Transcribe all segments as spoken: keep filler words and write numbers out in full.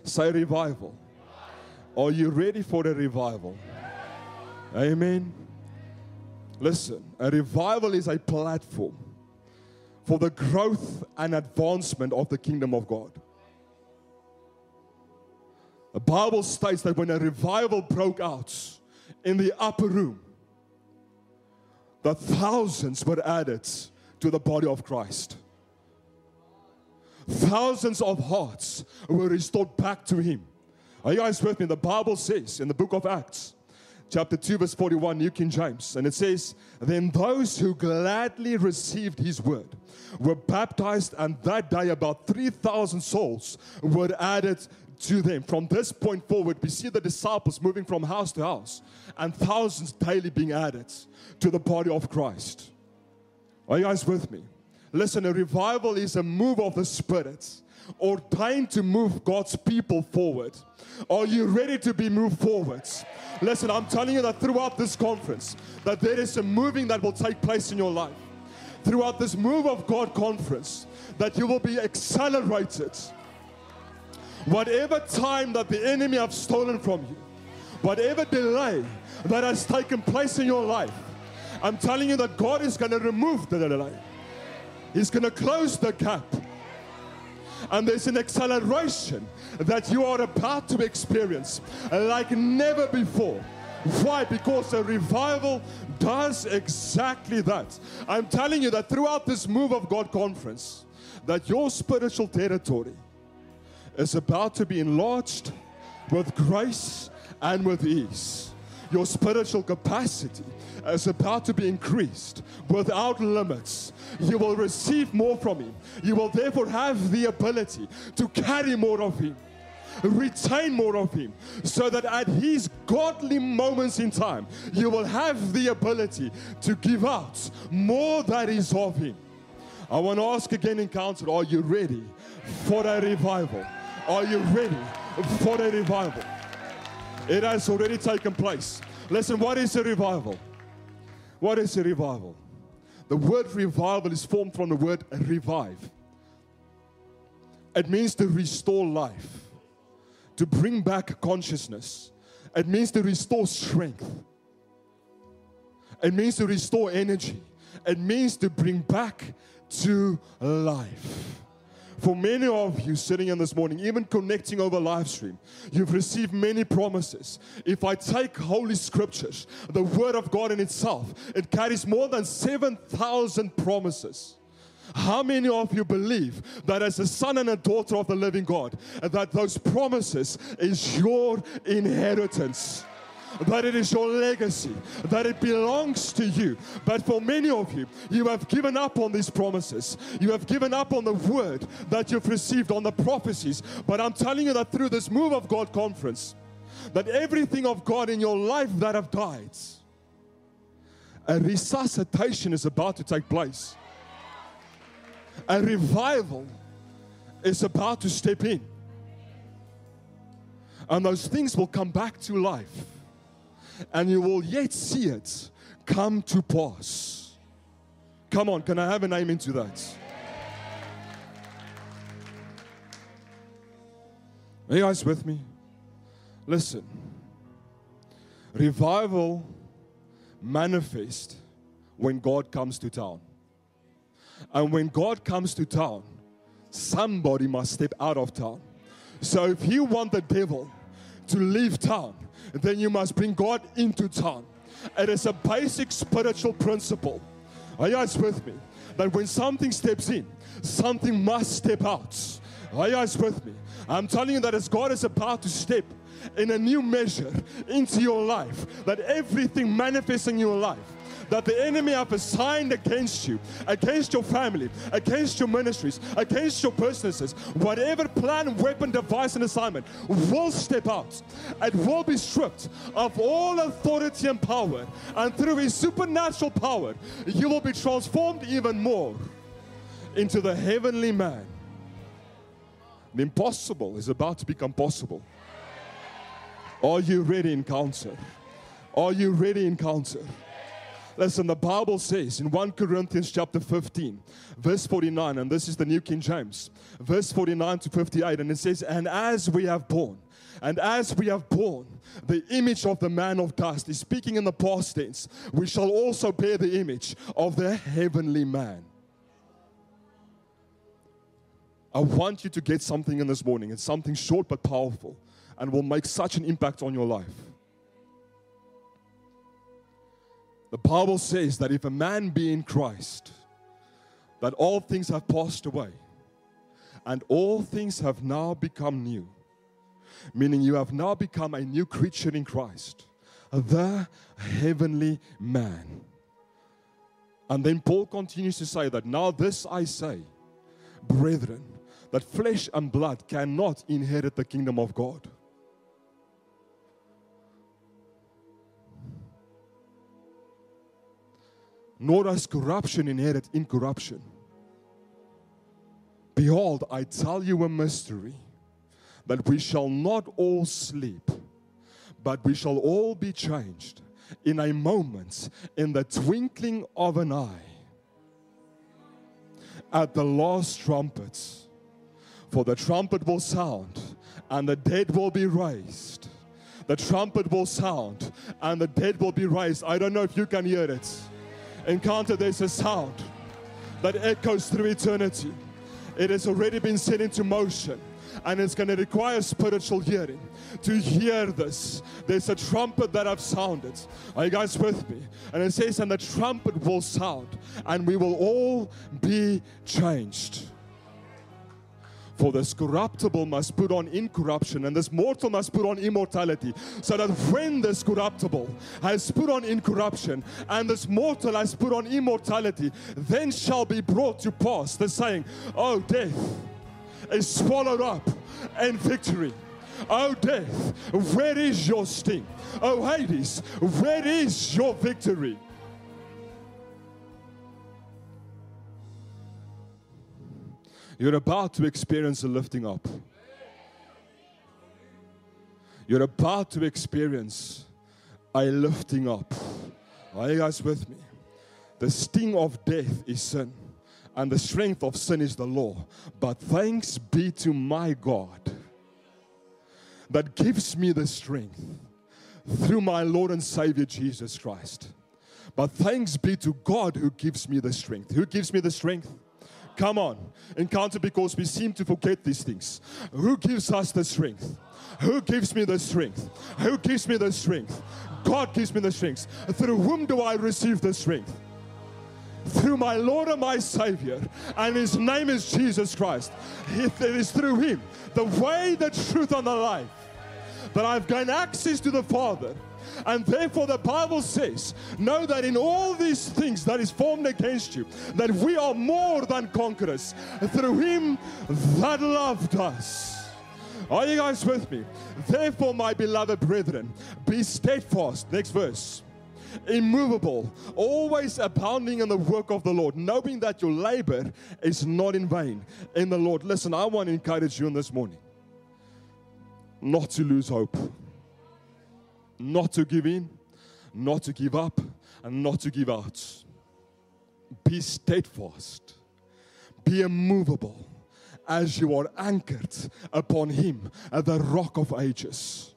Say revival. Are you ready for a revival? Amen. Listen, a revival is a platform for the growth and advancement of the kingdom of God. The Bible states that when a revival broke out in the upper room, that thousands were added to the body of Christ. Thousands of hearts were restored back to Him. Are you guys with me? The Bible says in the book of Acts, chapter two, verse forty-one, New King James, and it says, then those who gladly received His word were baptized, and that day about three thousand souls were added to them. From this point forward, we see the disciples moving from house to house, and thousands daily being added to the body of Christ. Are you guys with me? Listen, a revival is a move of the Spirit, ordained to move God's people forward. Are you ready to be moved forwards? Listen, I'm telling you that throughout this conference, that there is a moving that will take place in your life. Throughout this Move of God conference, that you will be accelerated. Whatever time that the enemy have stolen from you, whatever delay that has taken place in your life, I'm telling you that God is going to remove the delay. He's going to close the gap. And there's an acceleration that you are about to experience like never before. Why? Because a revival does exactly that. I'm telling you that throughout this Move of God conference, that your spiritual territory is about to be enlarged with grace and with ease. Your spiritual capacity is about to be increased without limits. You will receive more from Him. You will therefore have the ability to carry more of Him, retain more of Him, so that at His godly moments in time, you will have the ability to give out more that is of Him. I want to ask again, Encounter, are you ready for a revival? Are you ready for a revival? It has already taken place. Listen, what is a revival? What is a revival? The word revival is formed from the word revive. It means to restore life, to bring back consciousness. It means to restore strength. It means to restore energy. It means to bring back to life. For many of you sitting in this morning, even connecting over live stream, you've received many promises. If I take Holy Scriptures, the Word of God in itself, it carries more than seven thousand promises. How many of you believe that as a son and a daughter of the living God, that those promises is your inheritance? That it is your legacy, that it belongs to you. But for many of you, you have given up on these promises. You have given up on the word that you've received, on the prophecies. But I'm telling you that through this Move of God conference, that everything of God in your life that have died, a resuscitation is about to take place. A revival is about to step in. And those things will come back to life. And you will yet see it come to pass. Come on, can I have an amen to that? Are you guys with me? Listen. Revival manifests when God comes to town. And when God comes to town, somebody must step out of town. So if you want the devil to leave town, then you must bring God into town. It is a basic spiritual principle. Are you guys with me? That when something steps in, something must step out. Are you guys with me? I'm telling you that as God is about to step in a new measure into your life, that everything manifests in your life, that the enemy have assigned against you, against your family, against your ministries, against your businesses, whatever plan, weapon, device, and assignment will step out. It will be stripped of all authority and power. And through His supernatural power, you will be transformed even more into the heavenly man. The impossible is about to become possible. Are you ready, Encounter? Are you ready, Encounter? Listen, the Bible says in First Corinthians chapter fifteen, verse forty-nine, and this is the New King James, verse forty-nine to fifty-eight, and it says, and as we have borne, and as we have borne the image of the man of dust, he's speaking in the past tense, we shall also bear the image of the heavenly man. I want you to get something in this morning. It's something short but powerful and will make such an impact on your life. The Bible says that if a man be in Christ, that all things have passed away and all things have now become new. Meaning you have now become a new creature in Christ, the heavenly man. And then Paul continues to say that, now this I say, brethren, that flesh and blood cannot inherit the kingdom of God. Nor does corruption inherit incorruption. Behold, I tell you a mystery, that we shall not all sleep, but we shall all be changed in a moment, in the twinkling of an eye, at the last trumpet. For the trumpet will sound, and the dead will be raised. The trumpet will sound, and the dead will be raised. I don't know if you can hear it. Encounter, there's a sound that echoes through eternity. It has already been set into motion, and it's going to require spiritual hearing to hear this. There's a trumpet that I've sounded. Are you guys with me? And it says, and the trumpet will sound, and we will all be changed. For this corruptible must put on incorruption, and this mortal must put on immortality, so that when this corruptible has put on incorruption, and this mortal has put on immortality, then shall be brought to pass the saying, oh, death is swallowed up in victory. Oh, death, where is your sting? Oh, Hades, where is your victory? You're about to experience a lifting up. You're about to experience a lifting up. Are you guys with me? The sting of death is sin, and the strength of sin is the law. But thanks be to my God that gives me the strength through my Lord and Savior Jesus Christ. But thanks be to God who gives me the strength. Who gives me the strength? Come on, encounter, because we seem to forget these things. Who gives us the strength? Who gives me the strength? Who gives me the strength? God gives me the strength. Through whom do I receive the strength? Through my Lord and my Savior, and His name is Jesus Christ. It is through Him, the way, the truth, and the life, that I've gained access to the Father. And therefore the Bible says, know that in all these things that is formed against you, that we are more than conquerors through Him that loved us. Are you guys with me? Therefore, my beloved brethren, be steadfast. Next verse. Immovable, always abounding in the work of the Lord, knowing that your labor is not in vain in the Lord. Listen, I want to encourage you in this morning not to lose hope. Not to give in, not to give up, and not to give out. Be steadfast. Be immovable as you are anchored upon Him at the rock of ages.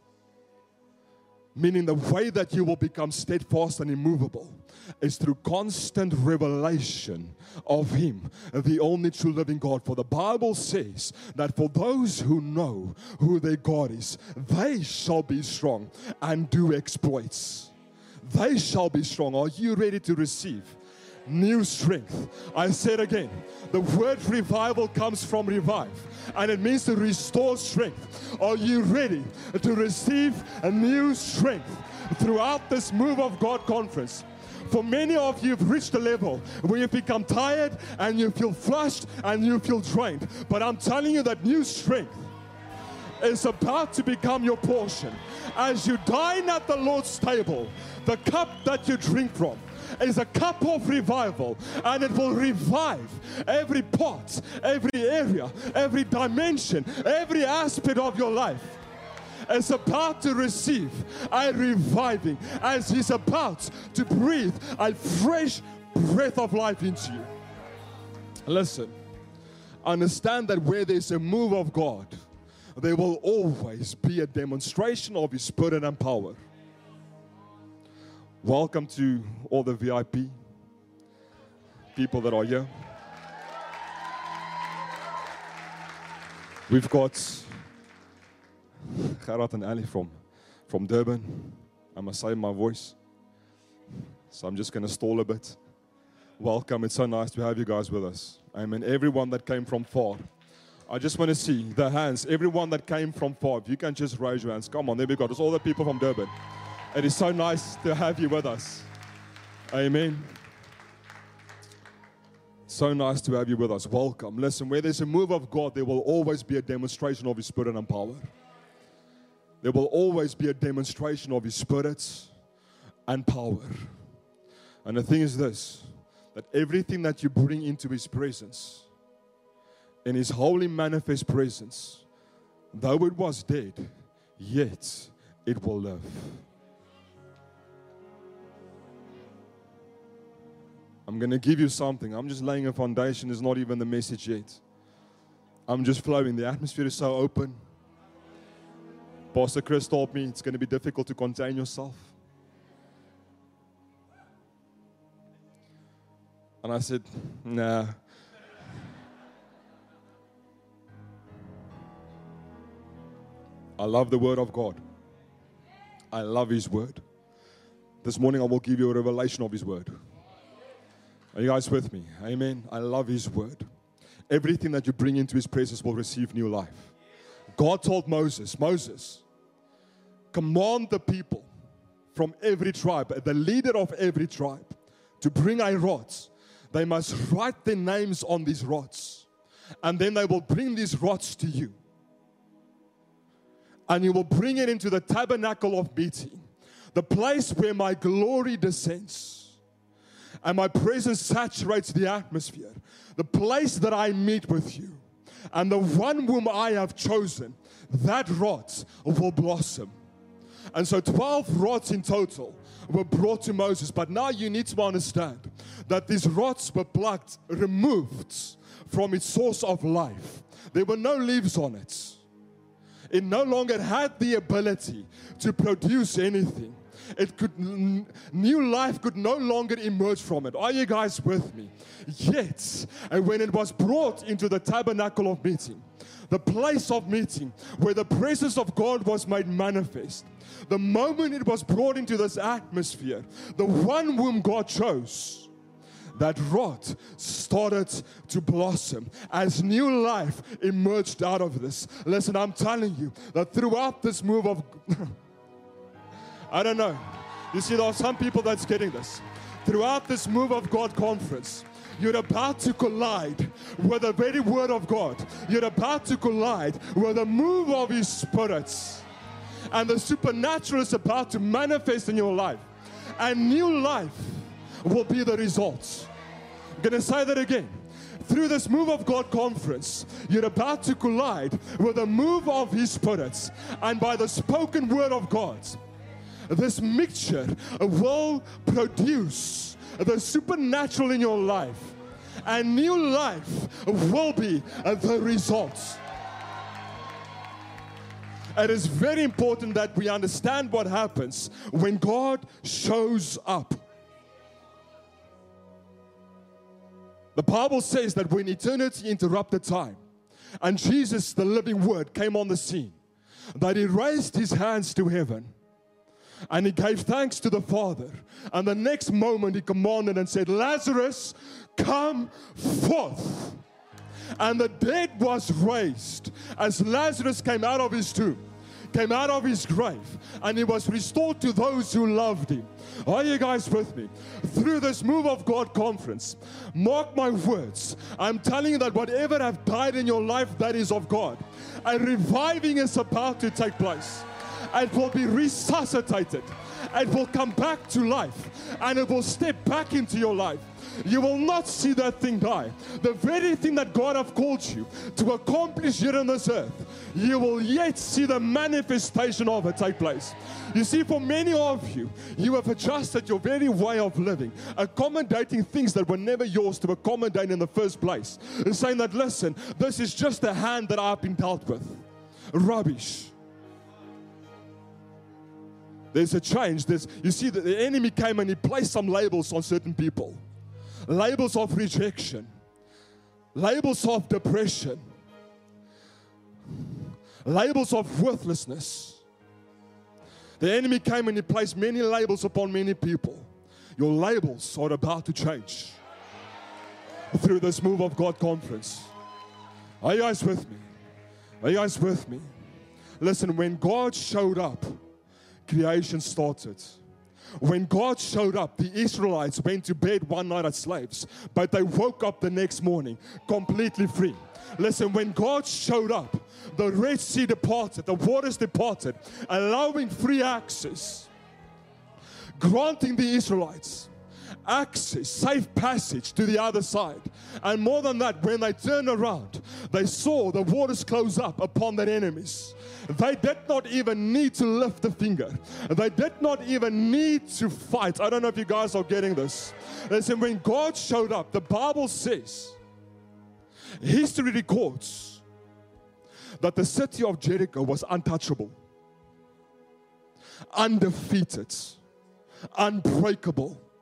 Meaning the way that you will become steadfast and immovable is through constant revelation of Him, the only true living God. For the Bible says that for those who know who their God is, they shall be strong and do exploits. They shall be strong. Are you ready to receive new strength? I said again, the word revival comes from revive, and it means to restore strength. Are you ready to receive a new strength throughout this Move of God conference? For many of you have reached a level where you've become tired and you feel flushed and you feel drained. But I'm telling you that new strength is about to become your portion. As you dine at the Lord's table, the cup that you drink from is a cup of revival, and it will revive every part, every area, every dimension, every aspect of your life. is about to receive a reviving, as He's about to breathe a fresh breath of life into you. Listen, understand that where there's a move of God, there will always be a demonstration of His Spirit and power. Welcome to all the V I P people that are here. We've got Gerard and Ali from, from Durban. I must save my voice, so I'm just going to stall a bit. Welcome. It's so nice to have you guys with us. Amen. Everyone that came from far. I just want to see the hands. Everyone that came from far. If you can just raise your hands. Come on. There we go. It's all the people from Durban. It is so nice to have you with us. Amen. So nice to have you with us. Welcome. Listen, where there's a move of God, there will always be a demonstration of His Spirit and power. There will always be a demonstration of His Spirit and power. And the thing is this, that everything that you bring into His presence, in His holy manifest presence, though it was dead, yet it will live. I'm going to give you something. I'm just laying a foundation. It's not even the message yet. I'm just flowing. The atmosphere is so open. Pastor Chris told me it's going to be difficult to contain yourself. And I said, nah. I love the Word of God. I love His Word. This morning I will give you a revelation of His Word. Are you guys with me? Amen. I love His Word. Everything that you bring into His presence will receive new life. God told Moses, Moses, command the people from every tribe, the leader of every tribe, to bring a rod. They must write their names on these rods. And then they will bring these rods to you. And you will bring it into the tabernacle of meeting, the place where my glory descends. And my presence saturates the atmosphere. The place that I meet with you. And the one whom I have chosen, that rod will blossom. And so twelve rods in total were brought to Moses. But now you need to understand that these rods were plucked, removed from its source of life. There were no leaves on it. It no longer had the ability to produce anything. It could, new life could no longer emerge from it. Are you guys with me? Yet, and when it was brought into the tabernacle of meeting, the place of meeting where the presence of God was made manifest, the moment it was brought into this atmosphere, the one whom God chose, that rod started to blossom as new life emerged out of this. Listen, I'm telling you that throughout this move of I don't know. You see, there are some people that's getting this. Throughout this Move of God conference, you're about to collide with the very Word of God. You're about to collide with the move of His Spirit. And the supernatural is about to manifest in your life. And new life will be the result. I'm going to say that again. Through this Move of God conference, you're about to collide with the move of His Spirit. And by the spoken Word of God, this mixture will produce the supernatural in your life, and new life will be the result. It is very important that we understand what happens when God shows up. The Bible says that when eternity interrupted time and Jesus, the living Word, came on the scene, that He raised His hands to heaven and He gave thanks to the Father. And the next moment He commanded and said, Lazarus, come forth. And the dead was raised as Lazarus came out of his tomb, came out of his grave, and he was restored to those who loved him. Are you guys with me? Through this Move of God conference, mark my words, I'm telling you that whatever have died in your life, that is of God. A reviving is about to take place. It will be resuscitated. It will come back to life, and it will step back into your life. You will not see that thing die. The very thing that God have called you to accomplish here on this earth, you will yet see the manifestation of it take place. You see, for many of you, you have adjusted your very way of living, accommodating things that were never yours to accommodate in the first place. And saying that, listen, this is just the hand that I've been dealt with. Rubbish. There's a change. There's, you see, that the enemy came and he placed some labels on certain people. Labels of rejection. Labels of depression. Labels of worthlessness. The enemy came and he placed many labels upon many people. Your labels are about to change through this Move of God conference. Are you guys with me? Are you guys with me? Listen, when God showed up, creation started. When God showed up, the Israelites went to bed one night as slaves, but they woke up the next morning completely free. Listen, when God showed up, the Red Sea departed, the waters departed, allowing free access, granting the Israelites access, safe passage to the other side. And more than that, when they turned around, they saw the waters close up upon their enemies. They did not even need to lift a finger. They did not even need to fight. I don't know if you guys are getting this. Listen, when God showed up, the Bible says, history records that the city of Jericho was untouchable, undefeated, unbreakable.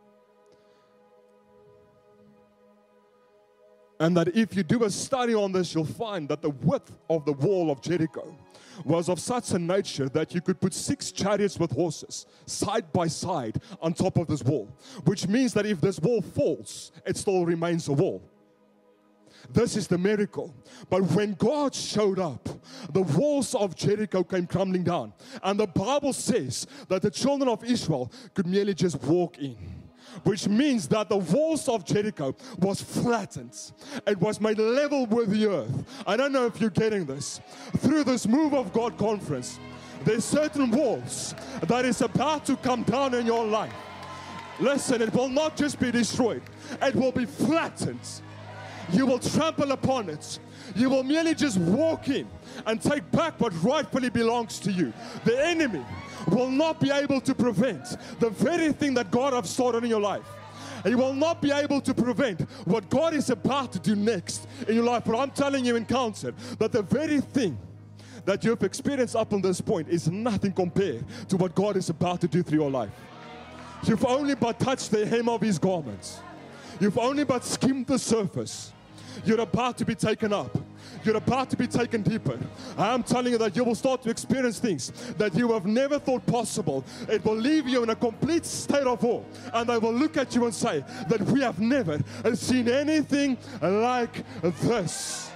And that if you do a study on this, you'll find that the width of the wall of Jericho was of such a nature that you could put six chariots with horses side by side on top of this wall. Which means that if this wall falls, it still remains a wall. This is the miracle. But when God showed up, the walls of Jericho came crumbling down. And the Bible says that the children of Israel could merely just walk in. Which means that the walls of Jericho was flattened. It was made level with the earth. I don't know if you're getting this. Through this Move of God conference, there's certain walls that is about to come down in your life. Listen, it will not just be destroyed. It will be flattened. You will trample upon it. You will merely just walk in and take back what rightfully belongs to you. The enemy will not be able to prevent the very thing that God has started in your life. He will not be able to prevent what God is about to do next in your life. But I'm telling you, Encounter, that the very thing that you've experienced up on this point is nothing compared to what God is about to do through your life. You've only but touched the hem of His garments. You've only but skimmed the surface. You're about to be taken up. You're about to be taken deeper. I'm telling you that you will start to experience things that you have never thought possible. It will leave you in a complete state of awe. And they will look at you and say that we have never seen anything like this.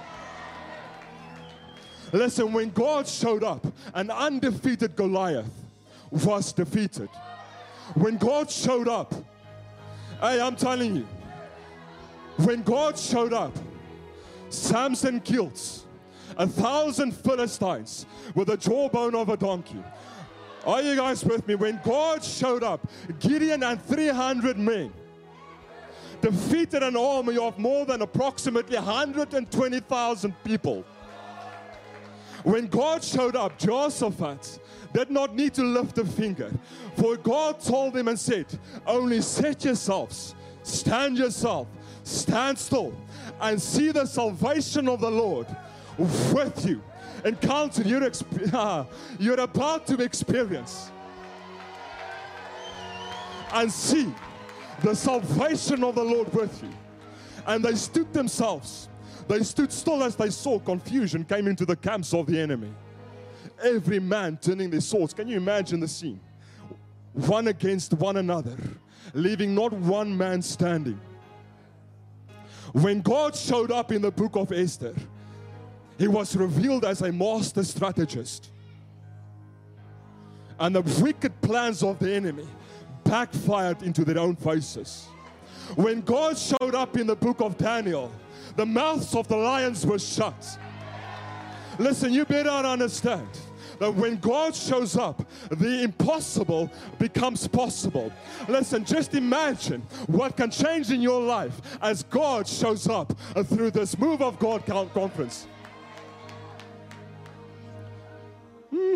Listen, when God showed up, an undefeated Goliath was defeated. When God showed up, hey, I'm telling you, when God showed up, Samson killed a thousand Philistines with the jawbone of a donkey. Are you guys with me? When God showed up, Gideon and three hundred men defeated an army of more than approximately one hundred twenty thousand people. When God showed up, Jehoshaphat did not need to lift a finger, for God told him and said, only set yourselves, stand yourself, stand still, and see the salvation of the Lord with you. Encounter, you're, exp- you're about to experience and see the salvation of the Lord with you. And they stood themselves. They stood still as they saw confusion came into the camps of the enemy. Every man turning their swords. Can you imagine the scene? One against one another, leaving not one man standing. When God showed up in the book of Esther, He was revealed as a master strategist. And the wicked plans of the enemy backfired into their own faces. When God showed up in the book of Daniel, the mouths of the lions were shut. Listen, you better understand that when God shows up, the impossible becomes possible. Listen, just imagine what can change in your life as God shows up through this Move of God conference. Hmm.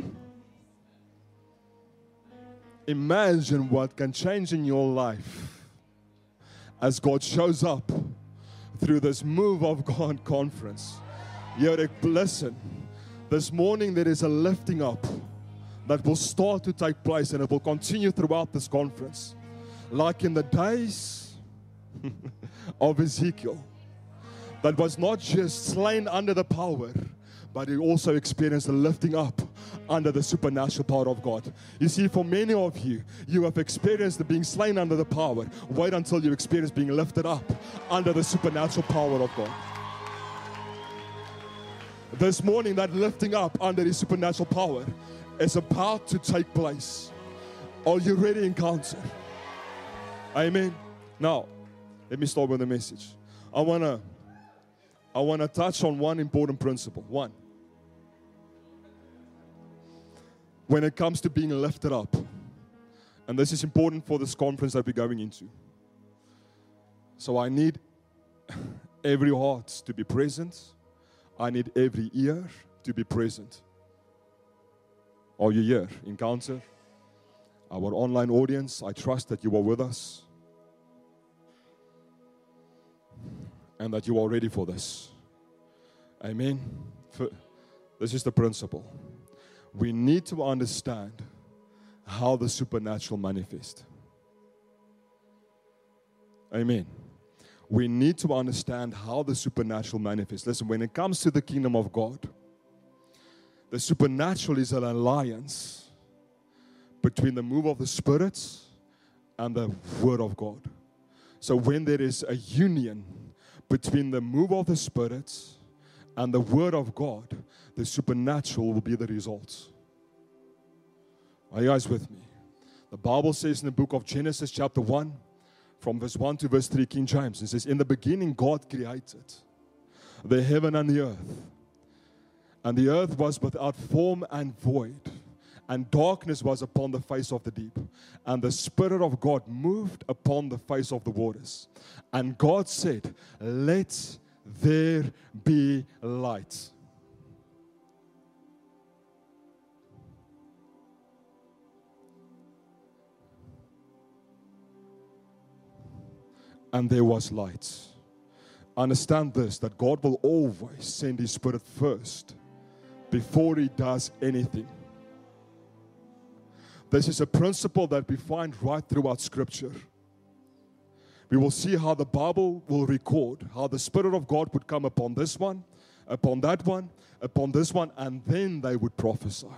Imagine what can change in your life as God shows up through this Move of God conference. You're listen, this morning there is a lifting up that will start to take place, and it will continue throughout this conference. Like in the days of Ezekiel, that was not just slain under the power, but he also experienced the lifting up under the supernatural power of God. You see, for many of you, you have experienced the being slain under the power. Wait until you experience being lifted up under the supernatural power of God. This morning, that lifting up under His supernatural power is about to take place. Are you ready, Encounter? Amen. Now, let me start with the message. I wanna, I wanna touch on one important principle. One, when it comes to being lifted up, and this is important for this conference that we're going into. So I need every heart to be present. I need every ear to be present. Are you here, Encounter? Our online audience, I trust that you are with us and that you are ready for this. Amen. This is the principle. We need to understand how the supernatural manifests. Amen. We need to understand how the supernatural manifests. Listen, when it comes to the kingdom of God, the supernatural is an alliance between the move of the Spirit and the Word of God. So when there is a union between the move of the Spirit and the Word of God, the supernatural will be the result. Are you guys with me? The Bible says in the book of Genesis chapter one, from verse one to verse three, King James, it says, in the beginning God created the heaven and the earth. And the earth was without form and void, and darkness was upon the face of the deep. And the Spirit of God moved upon the face of the waters. And God said, let there be light. And there was light. Understand this, that God will always send His Spirit first before He does anything. This is a principle that we find right throughout Scripture. We will see how the Bible will record how the Spirit of God would come upon this one, upon that one, upon this one, and then they would prophesy.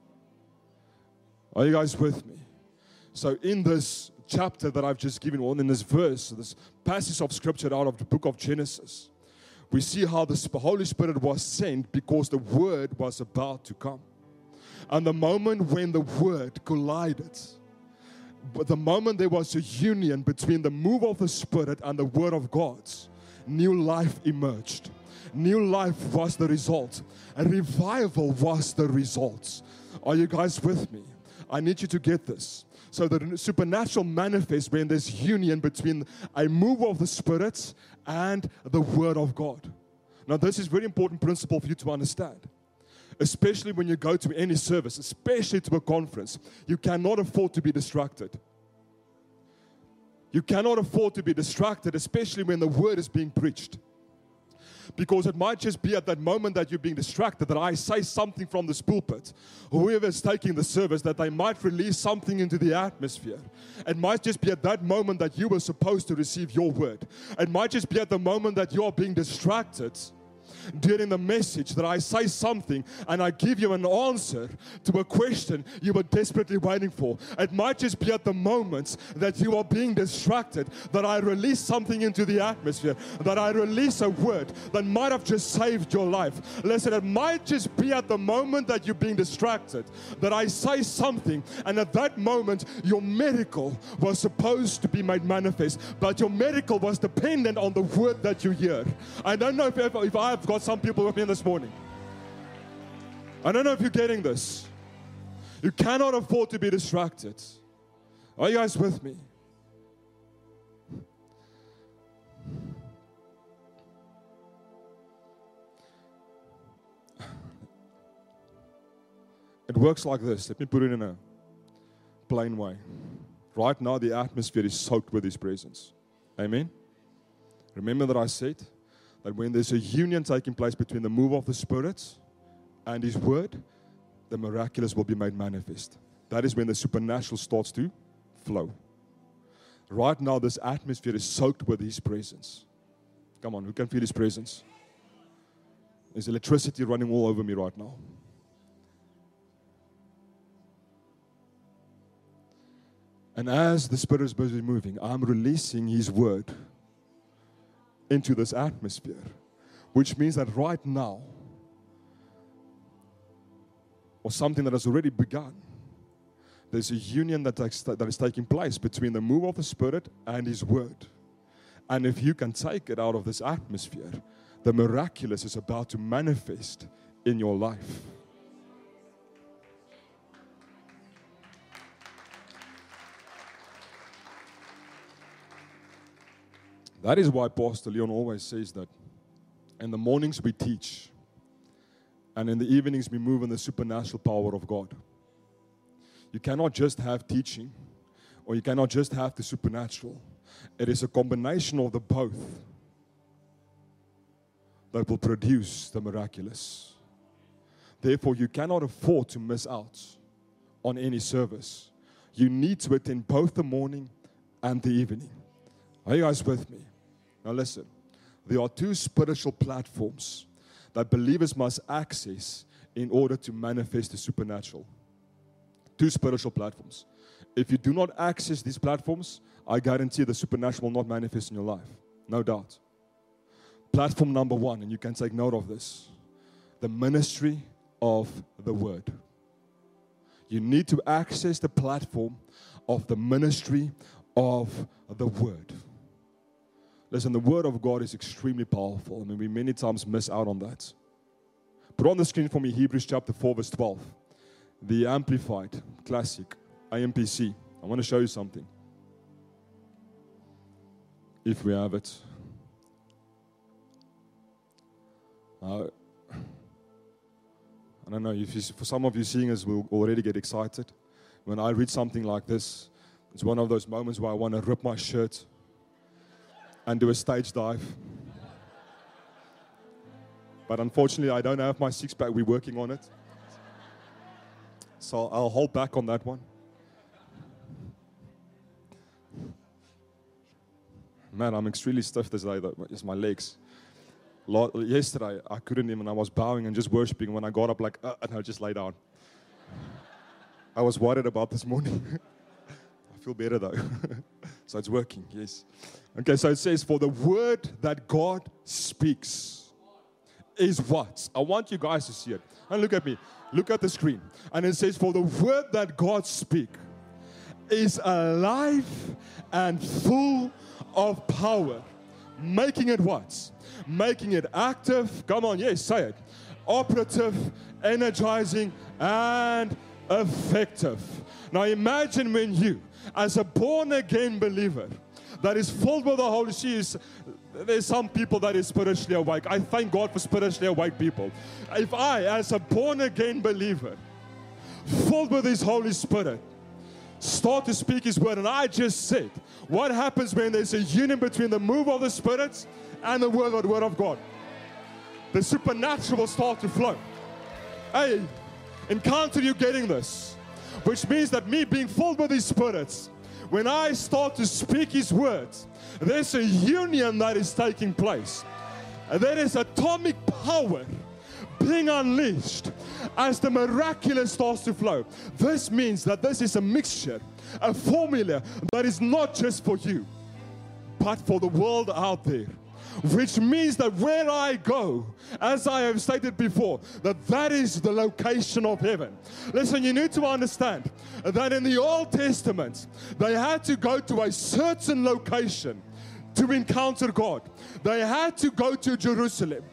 Are you guys with me? So in this chapter that I've just given, on in this verse, this passage of Scripture out of the book of Genesis, we see how the Holy Spirit was sent because the Word was about to come. And the moment when the Word collided, but the moment there was a union between the move of the Spirit and the Word of God, new life emerged. New life was the result. A revival was the result. Are you guys with me? I need you to get this. So the supernatural manifests when there's union between a move of the Spirit and the Word of God. Now this is a very important principle for you to understand. Especially when you go to any service, especially to a conference, you cannot afford to be distracted. You cannot afford to be distracted, especially when the Word is being preached. Because it might just be at that moment that you're being distracted that I say something from this pulpit, whoever is taking the service, that they might release something into the atmosphere. It might just be at that moment that you were supposed to receive your word. It might just be at the moment that you are being distracted during the message that I say something and I give you an answer to a question you were desperately waiting for. It might just be at the moments that you are being distracted that I release something into the atmosphere, that I release a word that might have just saved your life. Listen, it might just be at the moment that you're being distracted that I say something, and at that moment your miracle was supposed to be made manifest, but your miracle was dependent on the word that you hear. I don't know if, if I've got some people with me this morning. I don't know if you're getting this. You cannot afford to be distracted. Are you guys with me? It works like this. Let me put it in a plain way. Right now, the atmosphere is soaked with His presence. Amen? Remember that I said that when there's a union taking place between the move of the Spirit and His Word, the miraculous will be made manifest. That is when the supernatural starts to flow. Right now, this atmosphere is soaked with His presence. Come on, who can feel His presence? There's electricity running all over me right now. And as the Spirit is busy moving, I'm releasing His Word into this atmosphere, which means that right now, or something that has already begun, there's a union that, takes, that is taking place between the move of the Spirit and His Word. And if you can take it out of this atmosphere, the miraculous is about to manifest in your life. That is why Pastor Leon always says that in the mornings we teach, and in the evenings we move in the supernatural power of God. You cannot just have teaching, or you cannot just have the supernatural. It is a combination of the both that will produce the miraculous. Therefore, you cannot afford to miss out on any service. You need to attend both the morning and the evening. Are you guys with me? Now listen, there are two spiritual platforms that believers must access in order to manifest the supernatural. Two spiritual platforms. If you do not access these platforms, I guarantee the supernatural will not manifest in your life. No doubt. Platform number one, and you can take note of this, the ministry of the Word. You need to access the platform of the ministry of the Word. Listen, the Word of God is extremely powerful. I mean, we many times miss out on that. Put on the screen for me Hebrews chapter four, verse twelve. The Amplified Classic, A M P C. I want to show you something. If we have it. Uh, I don't know, if you, for some of you seeing us will already get excited. When I read something like this, it's one of those moments where I want to rip my shirt and do a stage dive. But unfortunately, I don't have my six-pack. We're working on it. So I'll hold back on that one. Man, I'm extremely stiff today, though. Just my legs. Yesterday, I couldn't even. I was bowing and just worshiping. When I got up, like, uh, and I just lay down. I was worried about this morning. I feel better, though. So it's working, yes. Okay, so it says, for the word that God speaks is what? I want you guys to see it. And look at me. Look at the screen. And it says, for the word that God speaks is alive and full of power. Making it what? Making it active. Come on, yes, say it. Operative, energizing, and effective. Now imagine when you, as a born-again believer, that is filled with the Holy Spirit. There's some people that is spiritually awake. I thank God for spiritually awake people. If I, as a born-again believer, filled with His Holy Spirit, start to speak His word, and I just said, what happens when there's a union between the move of the Spirit and the word of the word of God? The supernatural will start to flow. Hey, encounter you getting this? Which means that me being filled with His Spirit, when I start to speak His words, there's a union that is taking place. There is atomic power being unleashed as the miraculous starts to flow. This means that this is a mixture, a formula that is not just for you, but for the world out there. Which means that where I go, as I have stated before, that that is the location of heaven. Listen, you need to understand that in the Old Testament, they had to go to a certain location to encounter God. They had to go to Jerusalem.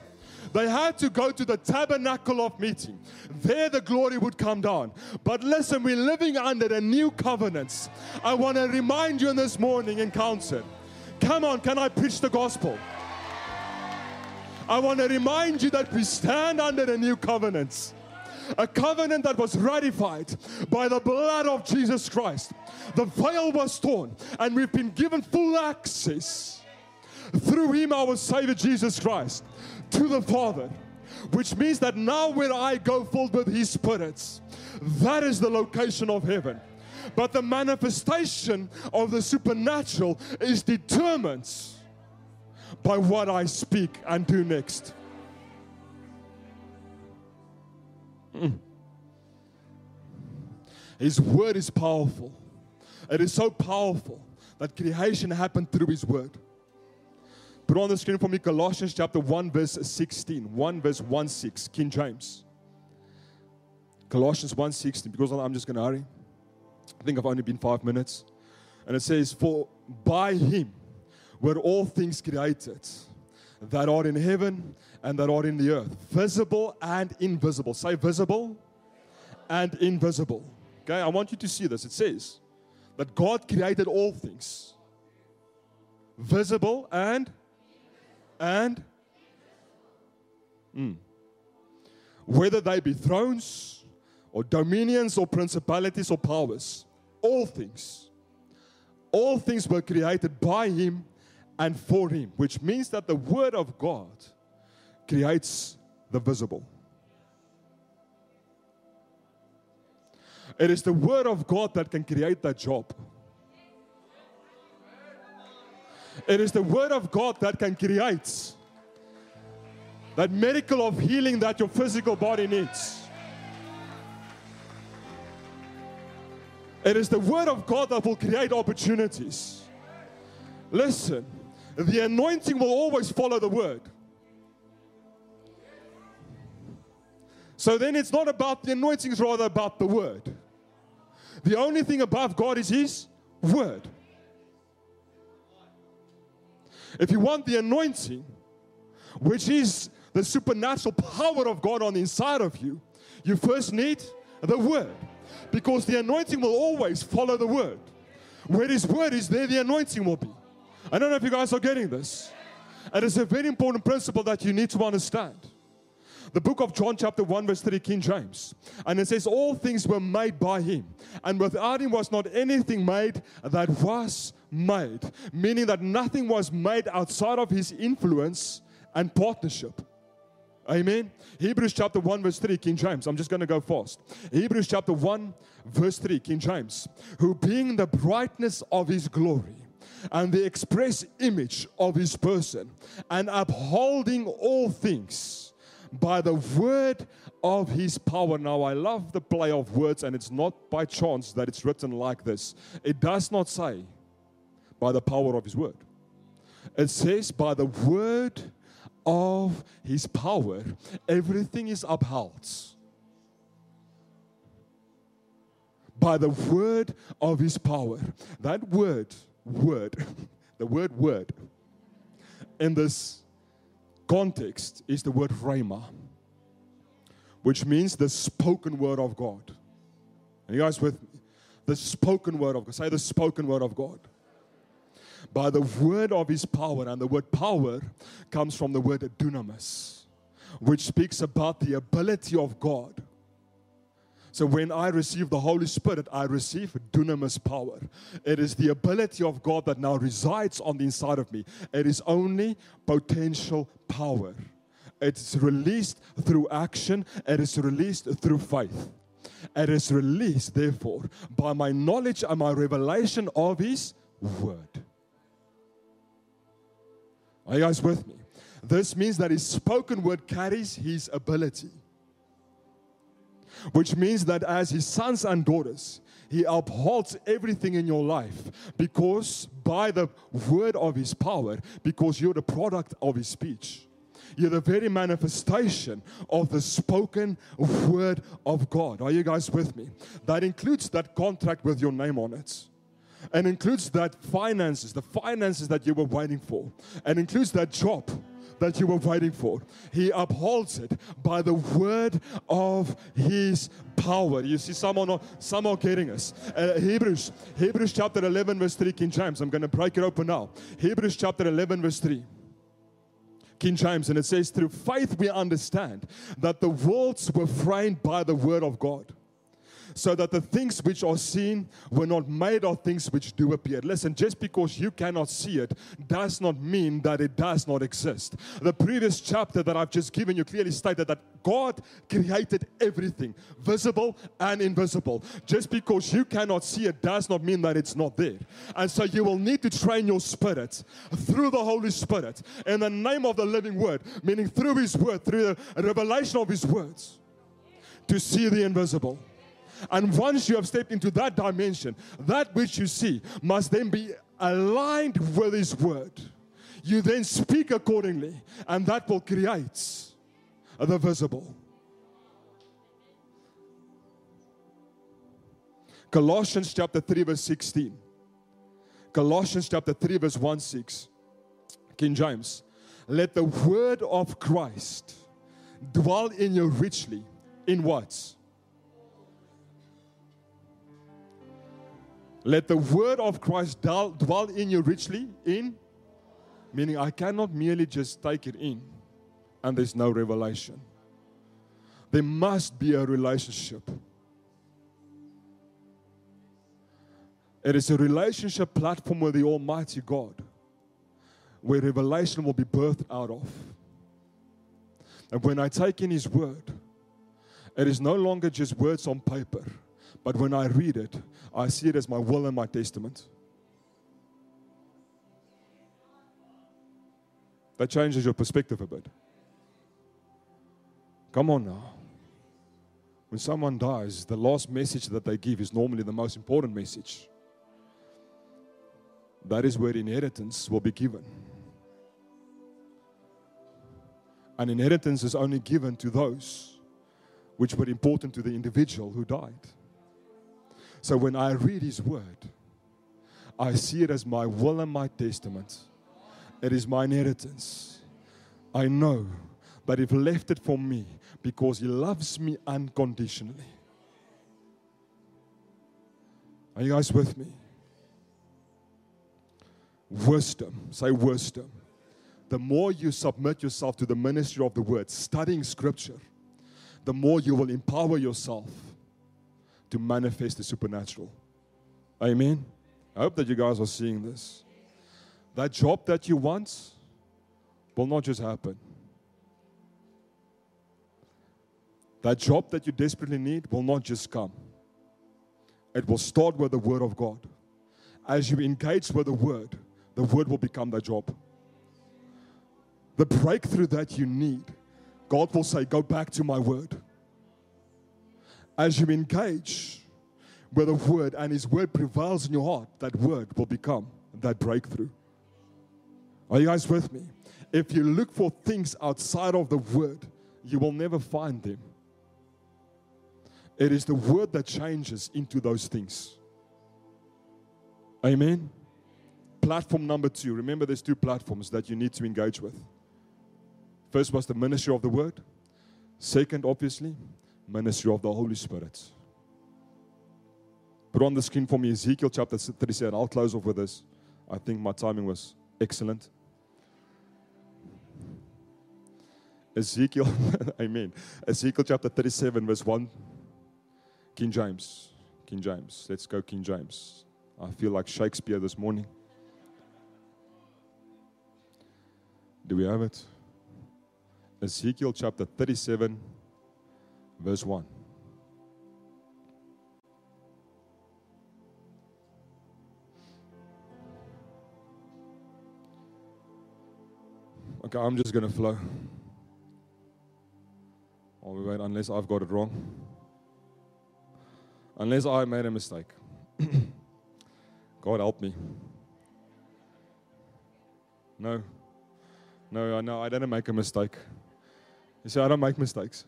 They had to go to the tabernacle of meeting. There the glory would come down. But listen, we're living under a new covenant. I want to remind you this morning in council. Come on, can I preach the gospel? I want to remind you that we stand under a new covenant. A covenant that was ratified by the blood of Jesus Christ. The veil was torn and we've been given full access through Him, our Savior Jesus Christ, to the Father. Which means that now where I go filled with His Spirit, that is the location of heaven. But the manifestation of the supernatural is determined by what I speak and do next. Mm. His word is powerful. It is so powerful that creation happened through His word. Put on the screen for me Colossians chapter one verse sixteen. one verse one six, King James. Colossians one sixteen, because I'm just going to hurry. I think I've only been five minutes. And it says, for by Him were all things created that are in heaven and that are in the earth, visible and invisible. Say visible and invisible. Okay, I want you to see this. It says that God created all things, visible and and mm, whether they be thrones or dominions or principalities or powers, all things, all things were created by Him and for Him, which means that the Word of God creates the visible. It is the Word of God that can create that job. It is the Word of God that can create that miracle of healing that your physical body needs. It is the Word of God that will create opportunities. Listen, the anointing will always follow the Word. So then it's not about the anointing, it's rather about the Word. The only thing above God is His Word. If you want the anointing, which is the supernatural power of God on the inside of you, you first need the Word. Because the anointing will always follow the Word. Where His Word is, there the anointing will be. I don't know if you guys are getting this. And it's a very important principle that you need to understand. The book of John chapter one verse three, King James. And it says, all things were made by Him. And without Him was not anything made that was made. Meaning that nothing was made outside of His influence and partnership. Amen. Hebrews chapter one verse three, King James. I'm just going to go fast. Hebrews chapter one verse three, King James. Who being the brightness of His glory and the express image of His person, and upholding all things by the word of His power. Now I love the play of words, and it's not by chance that it's written like this. It does not say by the power of His word. It says by the word of His power, everything is upheld. By the word of His power. That word, word, the word word, in this context is the word rhema, which means the spoken word of God. Are you guys with me? The spoken word of God. Say the spoken word of God. By the word of His power, and the word power comes from the word dunamis, which speaks about the ability of God. So when I receive the Holy Spirit, I receive dunamis power. It is the ability of God that now resides on the inside of me. It is only potential power. It's released through action. It is released through faith. It is released, therefore, by my knowledge and my revelation of His word. Are you guys with me? This means that His spoken word carries His ability. Which means that as His sons and daughters, He upholds everything in your life, because by the word of His power, because you're the product of His speech. You're the very manifestation of the spoken word of God. Are you guys with me? That includes that contract with your name on it. And includes that finances, the finances that you were waiting for. And includes that job that you were waiting for. He upholds it by the word of His power. You see, some are, not, some are getting us. Uh, Hebrews, Hebrews chapter eleven, verse three, King James. I'm going to break it open now. Hebrews chapter eleven, verse three. King James, and it says, through faith we understand that the worlds were framed by the word of God, so that the things which are seen were not made of things which do appear. Listen, just because you cannot see it does not mean that it does not exist. The previous chapter that I've just given you clearly stated that God created everything, visible and invisible. Just because you cannot see it does not mean that it's not there. And so you will need to train your spirit through the Holy Spirit in the name of the living word, meaning through His word, through the revelation of His words, to see the invisible. And once you have stepped into that dimension, that which you see must then be aligned with His word. You then speak accordingly, and that will create the visible. Colossians chapter three, verse sixteen. Colossians chapter three, verse one to six. King James. Let the word of Christ dwell in you richly. In what? Let the word of Christ dwell in you richly in, meaning I cannot merely just take it in and there's no revelation. There must be a relationship. It is a relationship platform with the Almighty God where revelation will be birthed out of. And when I take in His word, it is no longer just words on paper. But when I read it, I see it as my will and my testament. That changes your perspective a bit. Come on now. When someone dies, the last message that they give is normally the most important message. That is where inheritance will be given. An inheritance is only given to those which were important to the individual who died. So when I read His word, I see it as my will and my testament. It is my inheritance. I know that He left it for me because He loves me unconditionally. Are you guys with me? Wisdom. Say wisdom. The more you submit yourself to the ministry of the word, studying scripture, the more you will empower yourself to manifest the supernatural. Amen. I hope that you guys are seeing this. That job that you want will not just happen. That job that you desperately need will not just come. It will start with the word of God. As you engage with the word, the word will become that job. The breakthrough that you need, God will say, go back to my word. As you engage with the word and His word prevails in your heart, that word will become that breakthrough. Are you guys with me? If you look for things outside of the word, you will never find them. It is the word that changes into those things. Amen. Platform number two. Remember, there's two platforms that you need to engage with. First was the ministry of the word. Second, obviously, ministry of the Holy Spirit. Put on the screen for me Ezekiel chapter thirty-seven. I'll close off with this. I think my timing was excellent. Ezekiel, amen. Ezekiel chapter thirty-seven, verse one. King James. King James. Let's go, King James. I feel like Shakespeare this morning. Do we have it? Ezekiel chapter thirty-seven, verse one. Okay, I'm just going to flow. I'll wait unless I've got it wrong. Unless I made a mistake. God help me. No. No, no, I didn't make a mistake. You see, I don't make mistakes.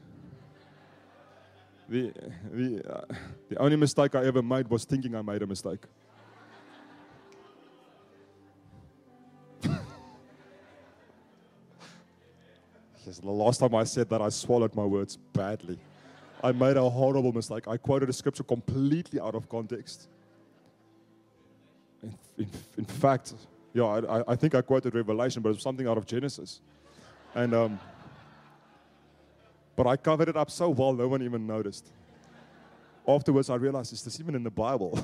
The, the, uh, the only mistake I ever made was thinking I made a mistake. The last time I said that, I swallowed my words badly. I made a horrible mistake. I quoted a scripture completely out of context. In, in, in fact, yeah, I, I think I quoted Revelation, but it was something out of Genesis. And um, but I covered it up so well, no one even noticed. Afterwards, I realized, is this even in the Bible?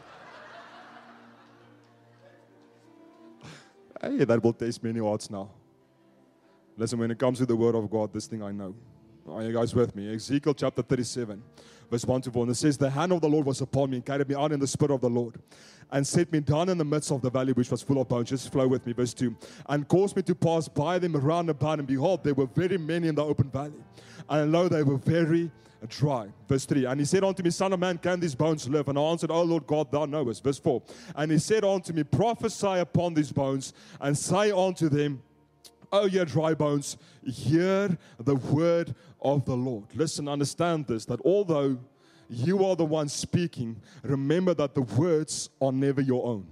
Hey, that will test many hearts now. Listen, when it comes to the Word of God, this thing I know. Are you guys with me? Ezekiel chapter thirty-seven, verse one to four. And it says, the hand of the Lord was upon me and carried me out in the spirit of the Lord and set me down in the midst of the valley which was full of bones. Just flow with me, verse two. And caused me to pass by them around about, and behold, there were very many in the open valley. And lo, they were very dry. Verse three. And he said unto me, Son of man, can these bones live? And I answered, O Lord God, thou knowest. Verse four. And he said unto me, prophesy upon these bones, and say unto them, O ye dry bones, hear the word of the Lord. Listen, understand this, that although you are the one speaking, remember that the words are never your own.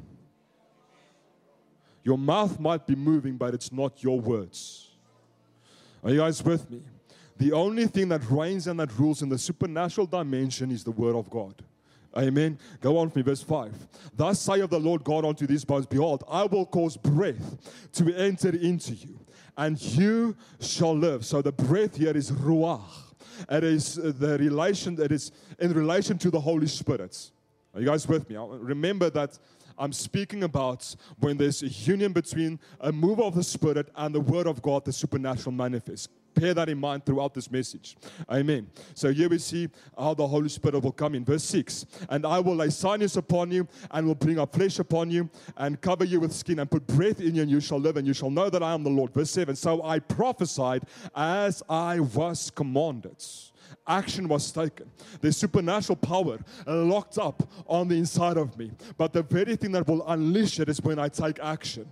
Your mouth might be moving, but it's not your words. Are you guys with me? The only thing that reigns and that rules in the supernatural dimension is the word of God. Amen. Go on for me, verse five. Thus saith the Lord God unto these bones, behold, I will cause breath to enter into you, and you shall live. So the breath here is ruach. It is the relation, it is in relation to the Holy Spirit. Are you guys with me? Remember that I'm speaking about when there's a union between a move of the Spirit and the Word of God, the supernatural manifests. Bear that in mind throughout this message. Amen. So here we see how the Holy Spirit will come in. Verse six. And I will lay sinews upon you, and will bring up flesh upon you, and cover you with skin, and put breath in you, and you shall live, and you shall know that I am the Lord. Verse seven. So I prophesied as I was commanded. Action was taken. There's supernatural power locked up on the inside of me. But the very thing that will unleash it is when I take action.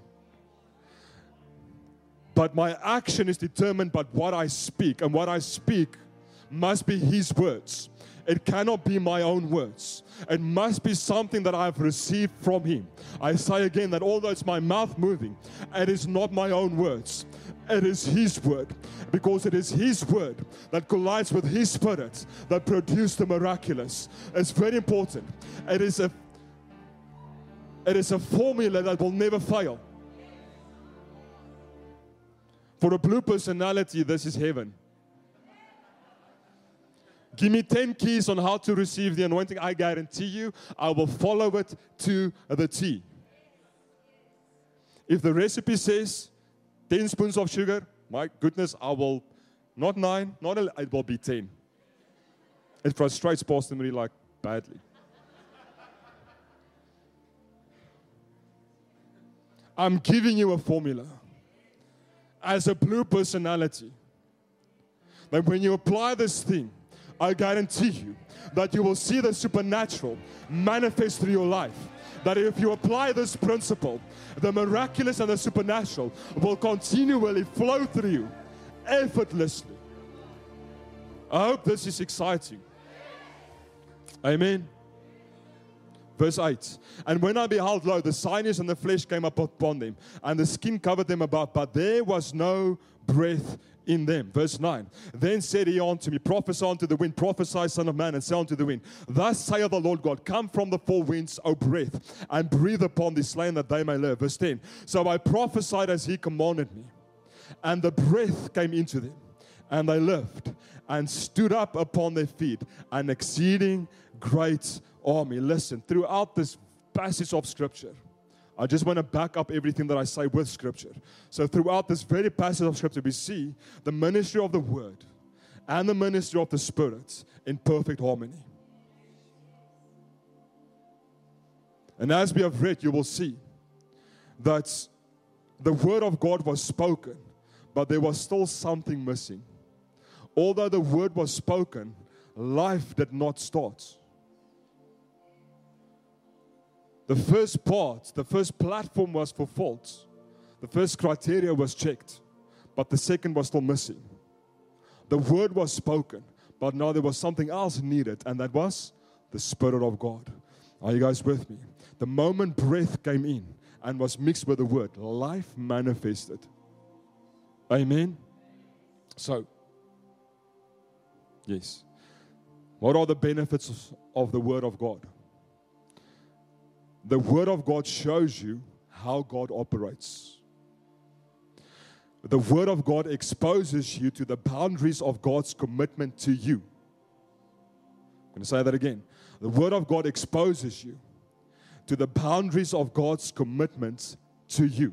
But my action is determined by what I speak. And what I speak must be His words. It cannot be my own words. It must be something that I've received from Him. I say again that although it's my mouth moving, it is not my own words. It is His word. Because it is His word that collides with His Spirit that produced the miraculous. It's very important. It is a, it is a formula that will never fail. For a blue personality, this is heaven. Give me ten keys on how to receive the anointing. I guarantee you, I will follow it to the T. If the recipe says ten spoons of sugar, my goodness, I will, not nine, not eleven, it will be ten. It frustrates Pastor Marie like badly. I'm giving you a formula. As a blue personality, that when you apply this thing, I guarantee you that you will see the supernatural manifest through your life. That if you apply this principle, the miraculous and the supernatural will continually flow through you effortlessly. I hope this is exciting. Amen. Verse eight. And when I beheld, lo, the sinews and the flesh came up upon them, and the skin covered them about, but there was no breath in them. Verse nine. Then said he unto me, prophesy unto the wind, prophesy, son of man, and say unto the wind, thus saith the Lord God, come from the four winds, O breath, and breathe upon the slain that they may live. Verse ten. So I prophesied as He commanded me, and the breath came into them, and they lived, and stood up upon their feet, an exceeding great army. Listen, throughout this passage of Scripture, I just want to back up everything that I say with Scripture. So throughout this very passage of Scripture, we see the ministry of the Word and the ministry of the Spirit in perfect harmony. And as we have read, you will see that the Word of God was spoken, but there was still something missing. Although the Word was spoken, life did not start. The first part, the first platform was fulfilled. The first criteria was checked, but the second was still missing. The word was spoken, but now there was something else needed, and that was the Spirit of God. Are you guys with me? The moment breath came in and was mixed with the word, life manifested. Amen. So, yes. What are the benefits of the Word of God? The Word of God shows you how God operates. The Word of God exposes you to the boundaries of God's commitment to you. I'm going to say that again. The Word of God exposes you to the boundaries of God's commitment to you.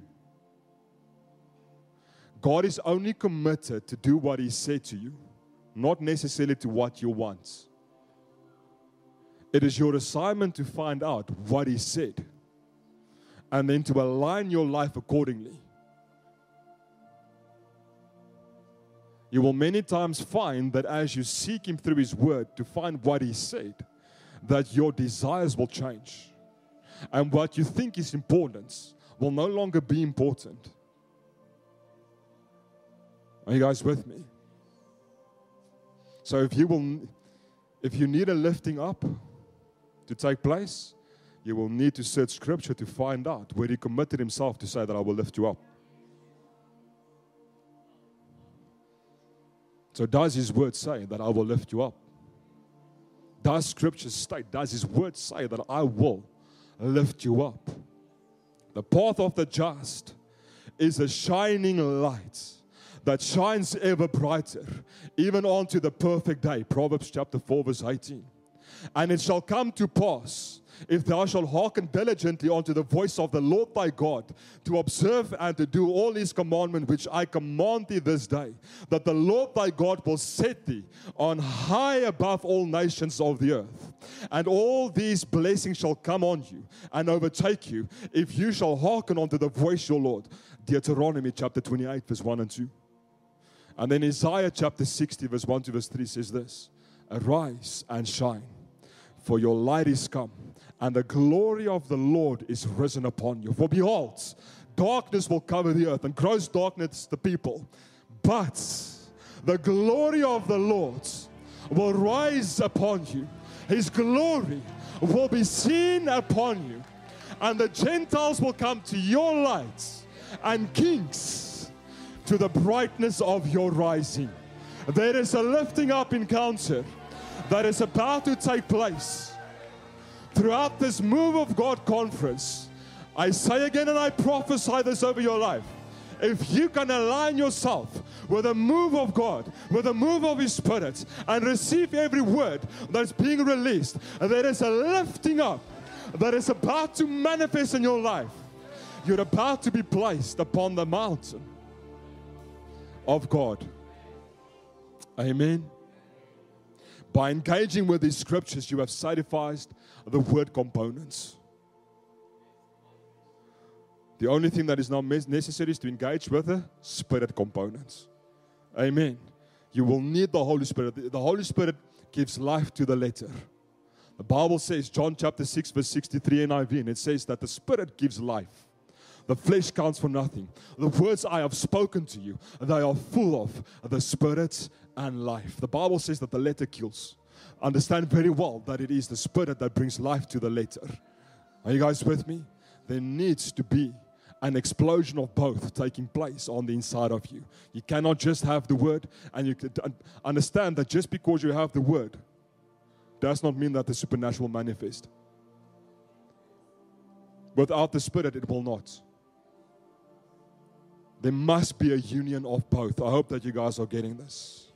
God is only committed to do what He said to you, not necessarily to what you want. It is your assignment to find out what He said and then to align your life accordingly. You will many times find that as you seek Him through His Word to find what He said, that your desires will change. And what you think is important will no longer be important. Are you guys with me? So if you will, if you need a lifting up to take place, you will need to search Scripture to find out where He committed Himself to say that I will lift you up. So does His Word say that I will lift you up? Does Scripture state, does His Word say that I will lift you up? The path of the just is a shining light that shines ever brighter, even unto the perfect day. Proverbs chapter four, verse eighteen. And it shall come to pass, if thou shalt hearken diligently unto the voice of the Lord thy God, to observe and to do all His commandments which I command thee this day, that the Lord thy God will set thee on high above all nations of the earth. And all these blessings shall come on you and overtake you, if you shall hearken unto the voice of your Lord. Deuteronomy chapter twenty-eight, verse one and two. And then Isaiah chapter sixty, verse one to verse three says this: Arise and shine, for your light is come, and the glory of the Lord is risen upon you. For behold, darkness will cover the earth, and gross darkness the people. But the glory of the Lord will rise upon you. His glory will be seen upon you. And the Gentiles will come to your light, and kings to the brightness of your rising. There is a lifting up encounter that is about to take place throughout this Move of God conference. I say again, and I prophesy this over your life. If you can align yourself with the move of God, with the move of His Spirit, and receive every word that's being released, there is a lifting up that is about to manifest in your life. You're about to be placed upon the mountain of God. Amen. By engaging with these scriptures, you have satisfied the word components. The only thing that is now necessary is to engage with the Spirit components. Amen. You will need the Holy Spirit. The Holy Spirit gives life to the letter. The Bible says, John chapter six, verse sixty-three N I V, and it says that the Spirit gives life. The flesh counts for nothing. The words I have spoken to you, they are full of the Spirit and life. The Bible says that the letter kills. Understand very well that it is the Spirit that brings life to the letter. Are you guys with me? There needs to be an explosion of both taking place on the inside of you. You cannot just have the Word, and you can understand that just because you have the Word does not mean that the supernatural will manifest. Without the Spirit, it will not. There must be a union of both. I hope that you guys are getting this.